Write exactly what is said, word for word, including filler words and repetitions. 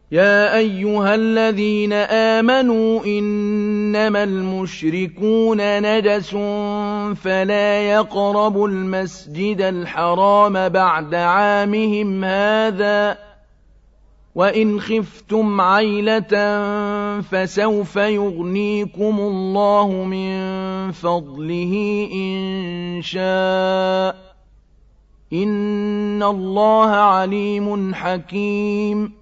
يَا أَيُّهَا الَّذِينَ آمَنُوا إِنَّمَا الْمُشْرِكُونَ نَجَسٌ فَلَا يَقْرَبُوا الْمَسْجِدَ الْحَرَامَ بَعْدَ عَامِهِمْ هَٰذَا ۚ وَإِنْ خِفْتُمْ عَيْلَةً فَسَوْفَ يُغْنِيكُمُ اللَّهُ مِن فَضْلِهِ إِن شَاءَ ۚ إِنَّ اللَّهَ عَلِيمٌ حَكِيمٌ